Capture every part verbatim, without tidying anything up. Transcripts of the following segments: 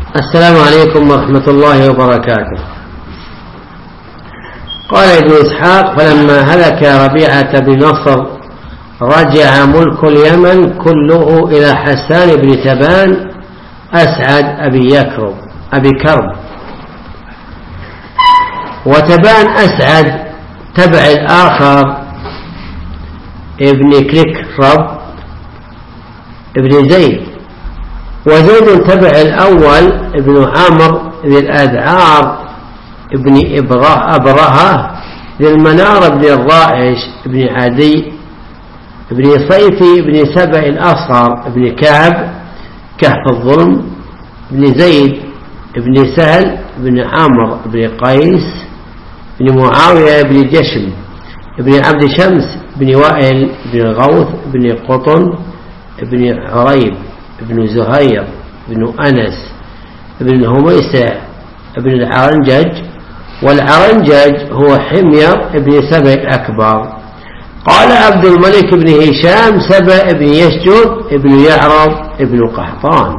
السلام عليكم ورحمة الله وبركاته. قال ابن إسحاق: فلما هلك ربيعة بن نصر رجع ملك اليمن كله إلى حسان بن تبان أسعد أبي يكرب أبي كرب. وتبان أسعد تبع الآخر ابن كركرب ابن زيد، وزيد تبع الأول ابن عمرو ذي الأذعار ابن أبرهة ذي المنار بن الرائش ابن عدي ابن صيفي ابن سبع الأصغر ابن كعب كهف الظلم ابن زيد ابن سهل ابن عمرو ابن قيس ابن معاوية ابن جشم ابن عبد شمس ابن وائل ابن غوث ابن قطن ابن عريب ابن زهير ابن أنس ابن هميسة ابن العرنجج، والعرنجج هو حمير ابن سبع الأكبر. قال عبد الملك بن هشام: سبع ابن يشجد ابن يعرب ابن قحطان.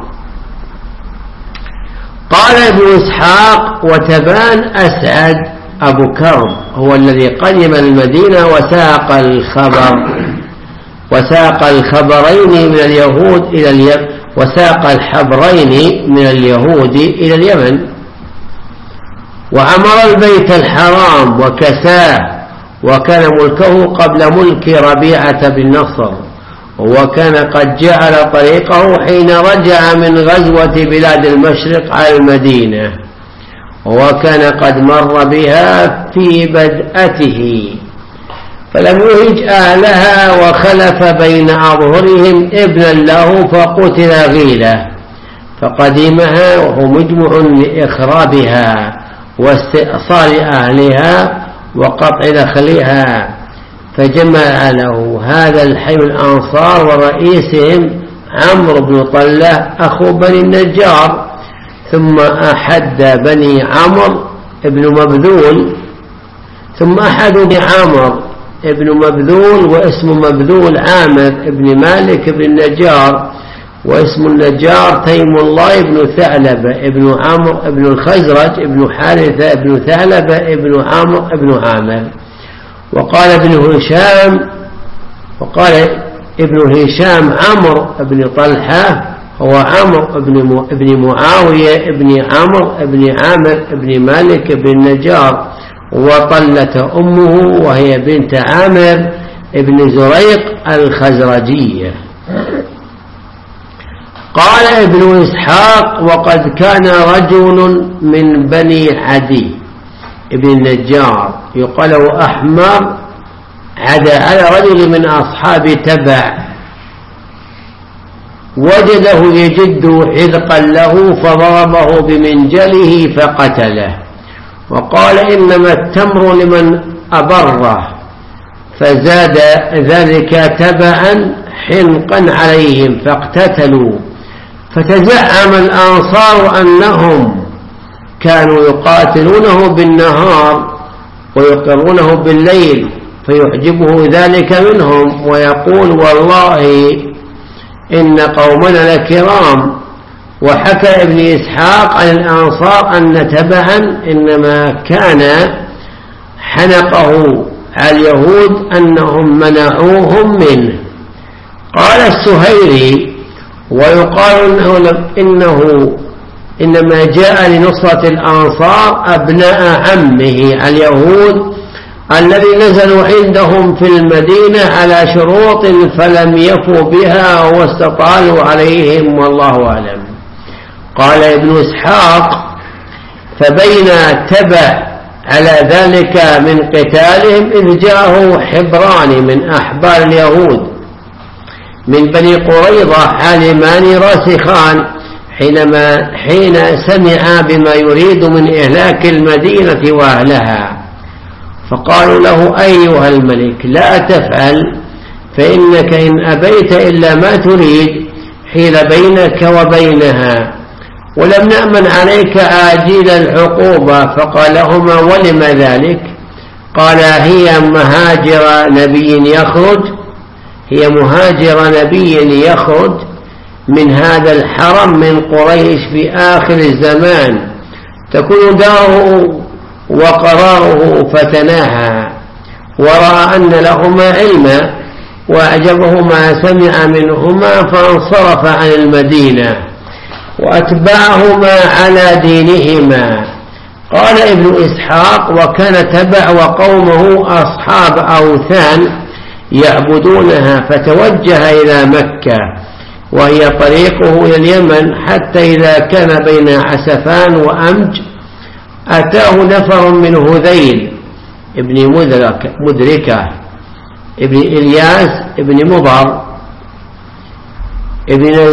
قال ابن إسحاق: وتبان أسعد أبو كرب هو الذي قدم المدينة وساق الخبر وساق الخبرين من اليهود إلى اليمن وساق الحبرين من اليهود إلى اليمن، وعمر البيت الحرام وكساه، وكان ملكه قبل ملك ربيعة بن نصر، وكان قد جعل طريقه حين رجع من غزوة بلاد المشرق على المدينة، وكان قد مر بها في بدأته فلم يهج أهلها، وخلف بين أظهرهم ابنا له فقتل غيله، فقدمها وهو مجمع لإخرابها واستئصال أهلها وقطع دخلها، فجمع له هذا الحي الأنصار ورئيسهم عمرو بن طلة أخو بني النجار، ثم أحد بني عمرو ابن مبذول ثم أحد بني عمرو ابن مبذول واسم مبذول عامر ابن مالك ابن النجار، واسم النجار تيم الله ابن ثعلبة ابن عمرو ابن الخزرج ابن حارثة ابن ثعلبة ابن عمرو ابن عامر. وقال ابن هشام وقال ابن هشام عمرو ابن طلحة هو عمرو ابن ابن معاوية ابن عمرو ابن عامر ابن مالك ابن النجار، وطلة أمه وهي بنت عامر ابن زريق الخزرجية. قال ابن إسحاق: وقد كان رجل من بني عدي ابن النجار يقال له أحمر عدا على رجل من أصحاب تبع، وجده يجد حذقا له فضربه بمنجله فقتله، وقال: إنما التمر لمن أبره، فزاد ذلك تبعا حنقا عليهم فاقتتلوا، فتزعم الأنصار أنهم كانوا يقاتلونه بالنهار ويقرونه بالليل، فيعجبه ذلك منهم ويقول: والله إن قومنا لكرام. وحكى ابن إسحاق عن الأنصار أن تبعا إنما كان حنقه على اليهود أنهم منعوهم منه. قال السهيري: ويقال إنه, إنه إنما جاء لنصرة الأنصار أبناء عمه اليهود الذي نزلوا عندهم في المدينة على شروط فلم يفوا بها واستطالوا عليهم، والله أعلم. قال ابن إسحاق: فبين تبع على ذلك من قتالهم إذ جاءه حبران من أحبار اليهود من بني قريظة حالمان راسخان حينما حين سمع بما يريد من إهلاك المدينة وأهلها، فقالوا له: أيها الملك لا تفعل، فإنك إن أبيت إلا ما تريد حيل بينك وبينها، ولم نأمن عليك آجيل العقوبة. فقال لهما: ولم ذلك؟ قال: هي مهاجر نبي يخرج هي مهاجر نبي يخرج من هذا الحرم من قريش في آخر الزمان تكون داره وقراره، فتناهى ورأى أن لهما علما وأعجبه ما سمع منهما فانصرف عن المدينة وأتبعهما على دينهما. قال ابن إسحاق: وكان تبع وقومه أصحاب أوثان يعبدونها، فتوجه إلى مكة وهي طريقه إلى اليمن، حتى إذا كان بين عسفان وأمج أتاه نفر من هذيل ابن مدرك مدركة ابن إلياس ابن مضر ابن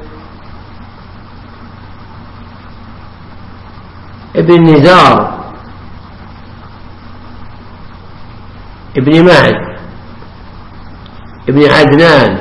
ابن نزار ابن معد ابن عدنان،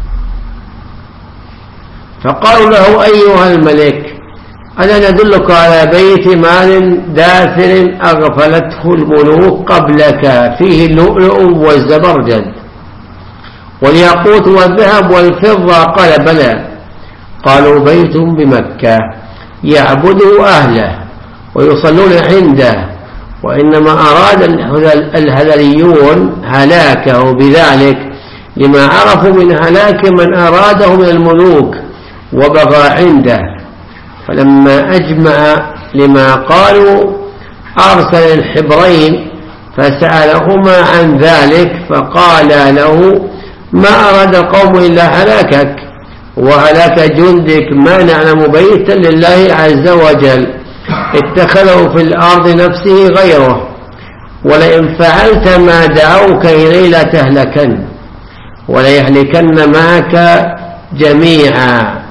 فقالوا له: أيها الملك، ألا ندلك على بيت مال داثر أغفلته الملوك قبلك، فيه اللؤلؤ والزبرجد والياقوت والذهب والفضة؟ قال: بلى. قالوا: بيت بمكة يعبده أهله ويصلون عنده، وإنما أراد الهذليون هلاكه بذلك، لما عرفوا من هلاك من أراده من الملوك وبغى عنده. فلما أجمع لما قالوا أرسل الحبرين فسألهما عن ذلك، فقال له: ما أراد القوم إلا هلاكك وهلاك جندك، ما نعلم بيتا لله عز وجل اتخذه في الأرض نفسه غيره، ولئن فعلت ما دعوك إليه لتهلكن وليهلكن معك جميعا.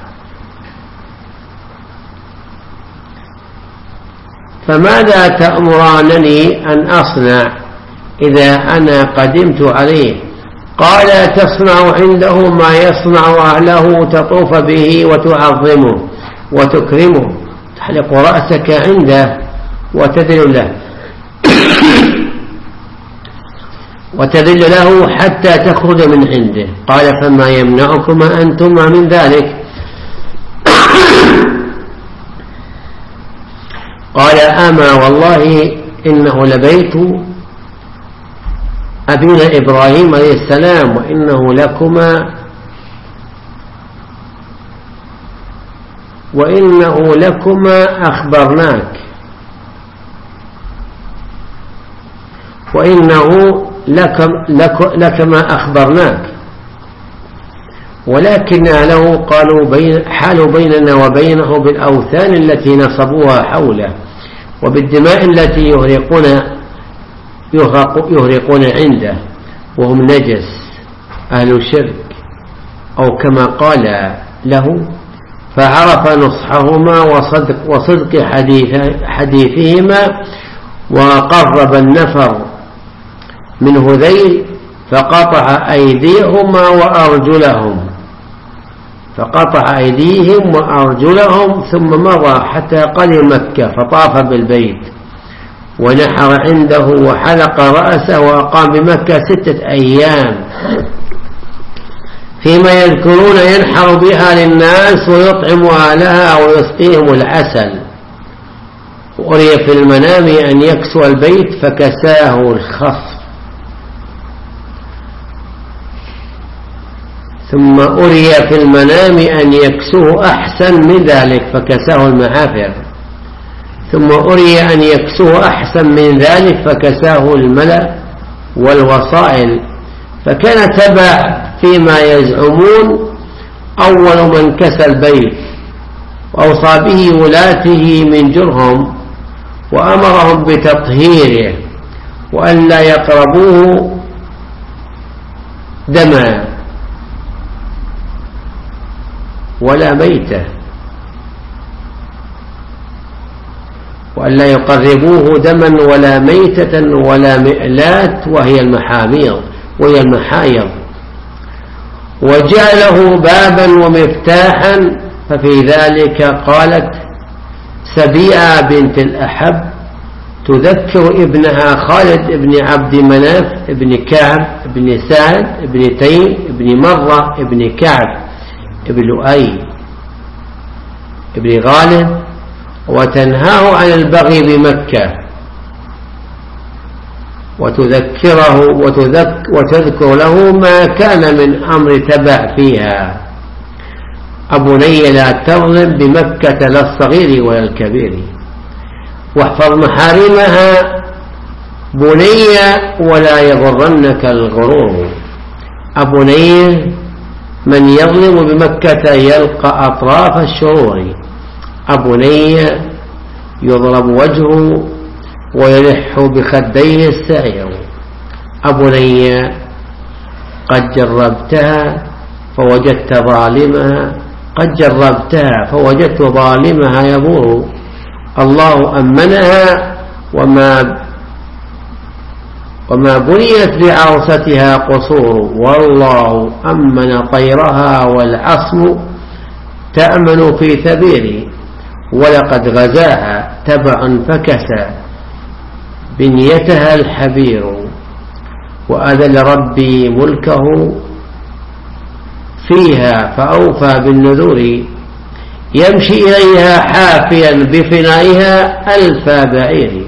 فماذا تأمرانني أن أصنع إذا أنا قدمت عليه؟ قال: تصنع عنده ما يصنع أهله، تطوف به وتعظمه وتكرمه، تحلق رأسك عنده وتذل له وتذل له حتى تخرج من عنده. قال: فما يمنعكما أنتما من ذلك؟ قال: أما والله إنه لبيت أبينا إبراهيم عليه السلام، وإنه لكما وإنه لكما أخبرناك وإنه لك لك لكما أخبرناك، ولكن له قالوا بين حال بيننا وبينه بالأوثان التي نصبوها حوله، وبالدماء التي يهرقون يهرقون عنده، وهم نجس أهل شرك، أو كما قال له. فعرف نصحهما وصدق, وصدق حديث حديثهما، وقرب النفر من هذيل فقطع أيديهما وأرجلهم فقطع أيديهم وأرجلهم ثم مضى حتى قدم مكة، فطاف بالبيت ونحر عنده وحلق رأسه، وأقام بمكة ستة أيام، فيما يذكرون ينحر بها للناس ويطعم أهلها ويسقيهم العسل. وأري في المنام أن يكسو البيت فكساه الخصف، ثم أري في المنام أن يكسوه أحسن من ذلك فكساه المعافر، ثم أري أن يكسوه أحسن من ذلك فكساه الملأ والوصائل. فكان تبع فيما يزعمون أول من كسى البيت، وأوصى به ولاته من جرهم، وأمرهم بتطهيره وأن لا يقربوه دما ولا ميتة، وأن لا يقربوه دما ولا ميتة ولا مئلات، وهي المحاميض وهي المحايض، وجعله بابا ومفتاحا. ففي ذلك قالت سبيعة بنت الأحب تذكر ابنها خالد بن عبد مناف بن كعب بن سعد بن تيم بن مرة بن كعب بن لؤي ابن غالب وتنهاه عن البغي بمكة وتذكره وتذك وتذكر له ما كان من أمر تبع فيها. أبني لا تظلم بمكة لا الصغير ولا الكبير واحفظ محارمها بني ولا يغرنك الغرور. أبني من يظلم بمكة يلقى أطراف الشرور. أبني يضرب وجهه ويلح بخديه السعير. أبني قد جربتها فوجدت ظالمها قد جربتها فوجدت ظالمها يبور. الله أمنها وما وما بنيت بعروستها قصور. والله أمن طيرها والعصم تأمن في ثبير. ولقد غزاها تبع فكسى بنيتها الحبير. وأذل ربي ملكه فيها فأوفى بالنذور. يمشي إليها حافيا بفنائها ألف بعير.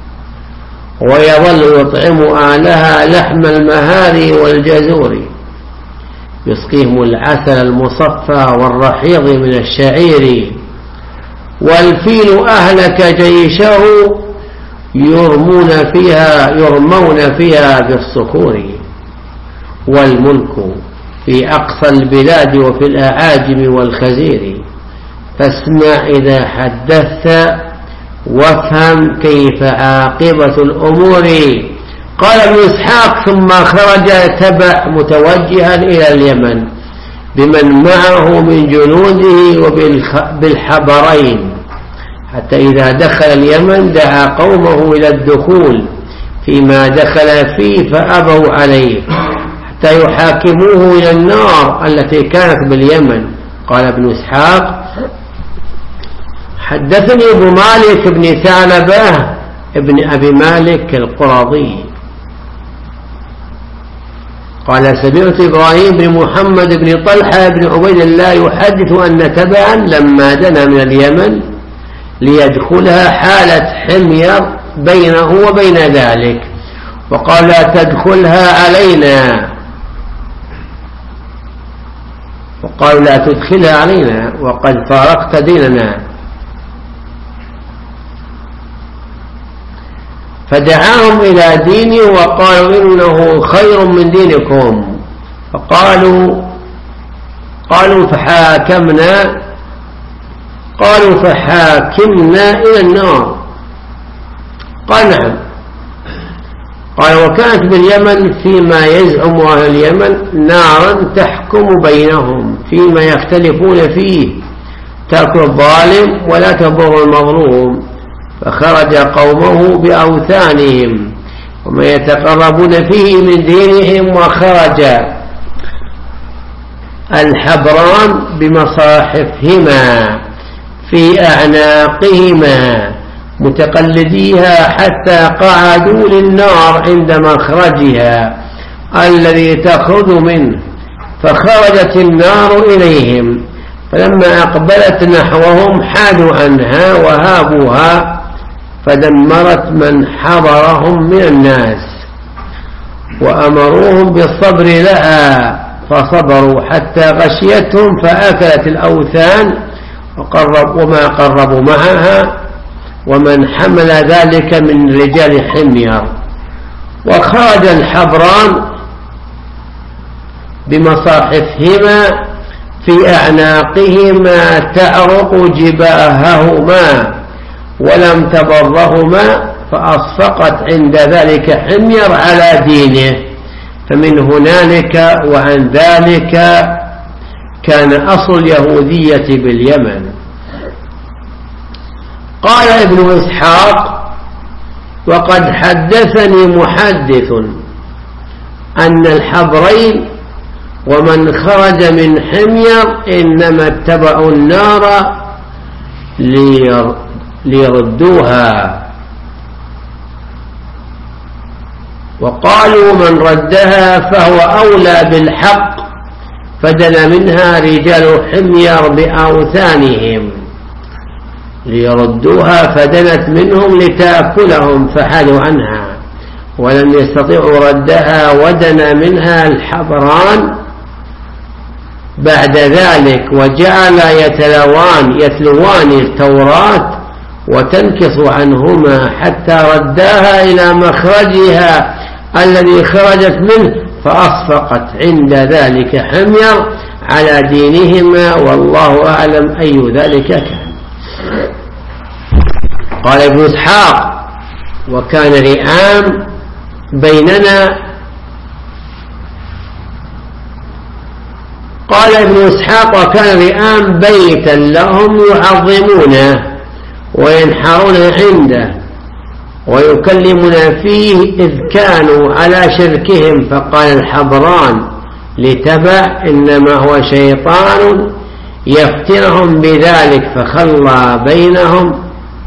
ويظل يطعم أهلها لحم المهار والجزور. يسقيهم العسل المصفى والرحيض من الشعير. والفيل أهلك جيشه يرمون فيها يرمون فيها بالصخور. والملك في أقصى البلاد وفي الأعاجم والخزير. فاسمع إذا حدثت وافهم كيف عاقبة الأمور. قال ابن إسحاق ثم خرج تبع متوجها إلى اليمن بمن معه من جنوده وبالحبرين حتى إذا دخل اليمن دعا قومه إلى الدخول فيما دخل فيه فأبوا عليه حتى يحاكموه إلى النار التي كانت باليمن. قال ابن إسحاق حدثني ابو مالك بن ثعلبة ابن أبي مالك القرظي قال سمعت إبراهيم بن محمد بن طلحة بن عبيد الله يحدث أن تبعا لما دنا من اليمن ليدخلها حالة حمير بينه وبين ذلك وقال لا تدخلها علينا وقال لا تدخلها علينا وقد فارقت ديننا. فدعاهم إلى دينه وقالوا إنه خير من دينكم. فقالوا قالوا فحاكمنا قالوا فحاكمنا إلى النار. قال نعم. قال وكانت باليمن فيما يزعم أهل اليمن نارا تحكم بينهم فيما يختلفون فيه تأكل الظالم ولا تضر المظلوم. فخرج قومه بأوثانهم وما يتقربون فيه من دينهم. وخرج الحبران بمصاحفهما في أعناقهما متقلديها حتى قعدوا للنار عند مخرجها الذي تخرج منه. فخرجت النار إليهم فلما أقبلت نحوهم حادوا عنها وهابوها فدمرت من حضرهم من الناس وأمروهم بالصبر لها فصبروا حتى غشيتهم فأكلت الأوثان وقرب وما قربوا معها ومن حمل ذلك من رجال حمير. وخرج الحبران بمصاحفهما في أعناقهما تعرق جباههما ولم تضرهما فأصفقت عند ذلك حمير على دينه. فمن هنالك وعن ذلك كان أصل اليهودية باليمن. قال ابن إسحاق وقد حدثني محدث أن الحبرين ومن خرج من حمير إنما اتبعوا النار ليردوها وقالوا من ردها فهو أولى بالحق فدنا منها رجال حمير بأوثانهم. ليردوها فدنت منهم لتأكلهم فحالوا عنها ولم يستطيعوا ردها ودنا منها الحبران بعد ذلك وجعل يتلوان يتلوان التوراة وتنكص عنهما حتى رداها إلى مخرجها الذي خرجت منه فأصفقت عند ذلك حمير على دينهما والله أعلم أي ذلك كان. قال ابن إسحاق وكان رئام بيننا قال ابن إسحاق وكان رئام بيتا لهم يعظمونه وينحرون عنده ويكلمون فيه إذ كانوا على شركهم فقال الحبران لتبع إنما هو شيطان يفتنهم بذلك فخلى بينهم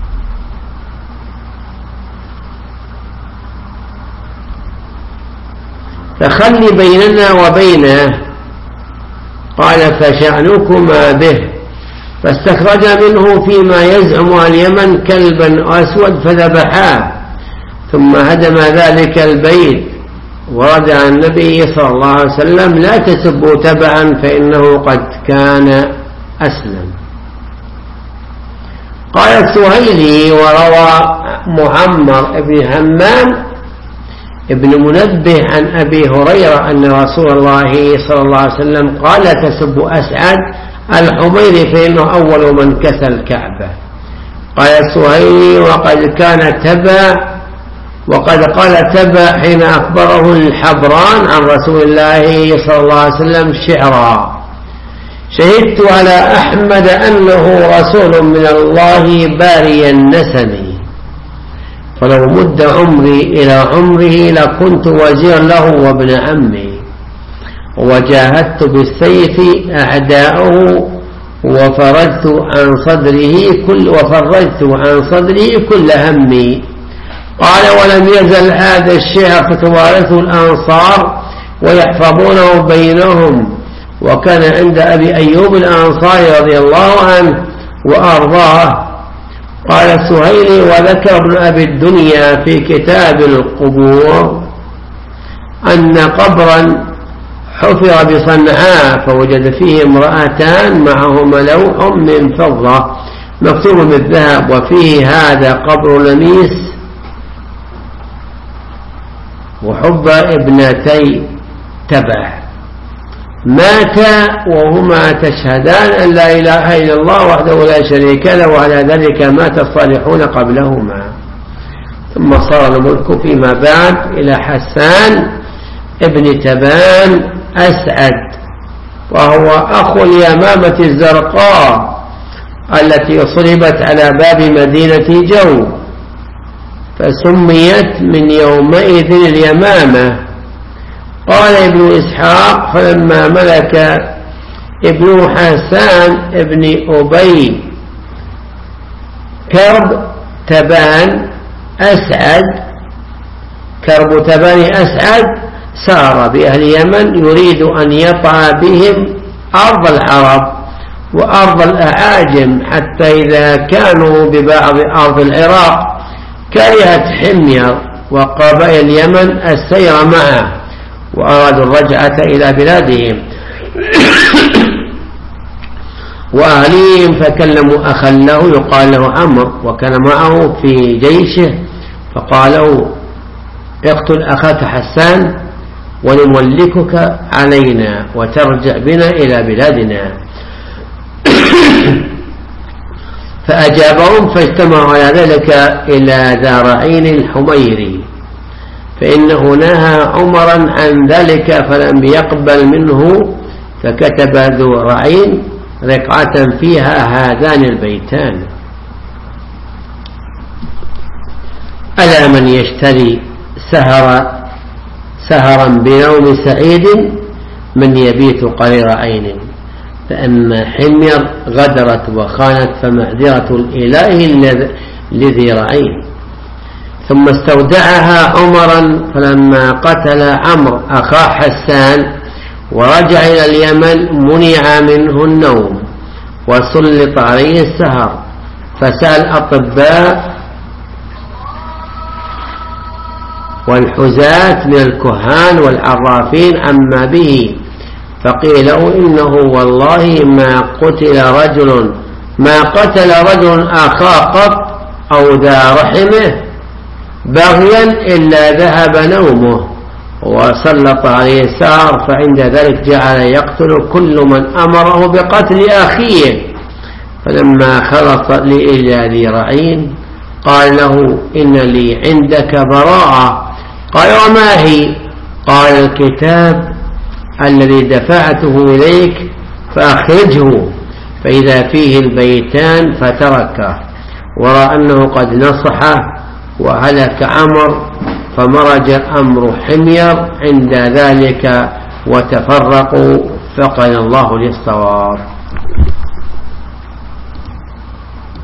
فخلي بيننا وبينه قال فشأنكما به فاستخرج منه فيما يزعم اليمن كلبا أسود فذبحاه ثم هدم ذلك البيت ورد عن النبي صلى الله عليه وسلم لا تسبوا تبعا فإنه قد كان أسلم. قال السهيلي وروى معمر بن همام ابن منبه عن أبي هريرة أن رسول الله صلى الله عليه وسلم قال تسبوا أسعد الحميري فإنه أول من كسى الكعبة. قال السهيلي وقد كان تبع وقد قال تبع حين أخبره الحبران عن رسول الله صلى الله عليه وسلم شعرا شهدت على أحمد أنه رسول من الله باري النسم فلو مد عمري إلى عمره لكنت وزير له وابن عمي وجاهدت بالسيف أعداءه وفرجت عن صدره كل وفرجت عن صدره كل همي. قال ولم يزل هذا الشعر تتوارثه الأنصار ويحفظونه بينهم وكان عند أبي أيوب الأنصاري رضي الله عنه وأرضاه. قال السهيلي وذكر ابن أبي الدنيا في كتاب القبور أن قبرا حفر بصنعاء فوجد فيه امرأتان معهما لوح من فضة مكتوب بالذهب وفيه هذا قبر لميس وحب ابنتي تبع ماتا وهما تشهدان أن لا إله إلا الله وحده لا شريك له وعلى ذلك مات الصالحون قبلهما. ثم صار الملك فيما بعد إلى حسان ابن تبان أسعد وهو أخو اليمامة الزرقاء التي صلبت على باب مدينة جو فسميت من يومئذ اليمامة. قال ابن إسحاق فلما ملك ابن حسان ابن أبي كرب تبان أسعد كرب تبان أسعد سار بأهل اليمن يريد أن يطع بهم أرض العرب وأرض الأعاجم حتى إذا كانوا ببعض أرض العراق كرهت حمير وقبائل اليمن السير معه وأرادوا الرجعة إلى بلادهم وأهليهم فكلموا أخا له يقال له عمرو وكان معه في جيشه فقالوا اقتل أخاك حسان ونملكك علينا وترجع بنا إلى بلادنا. فأجابهم فاجتمعوا على ذلك إلى ذا رعين الحميري فإنه نهى عمرا عن ذلك فلم يقبل منه فكتب ذو رعين رقعة فيها هذان البيتان ألا من يشتري سهر سهرا بنوم سعيد من يبيت قرير عين فأن حمير غدرت وخانت فمعذرة الإله لذي رعين. ثم استودعها عمرا فلما قتل عمرو أخا حسان ورجع إلى اليمن منع منه النوم وسلط عليه السهر فسأل الأطباء والحزاة من الكهان والعرافين عما به، فقيل له إنه والله ما قتل رجل ما قتل رجل أخاه قط أو ذا رحمه بغيا إلا ذهب نومه وسلط عليه السهر، فعند ذلك جعل يقتل كل من أمره بقتل أخيه. فلما خلص إلى ذي رعين قال له إن لي عندك براءة. قال وما هي؟ قال الكتاب الذي دفعته إليك فأخرجه، فإذا فيه البيتان فتركه، ورأى أنه قد نصحه وهلك عمر، فمرج أمر حمير عند ذلك وتفرقوا، فقال الله للصواب.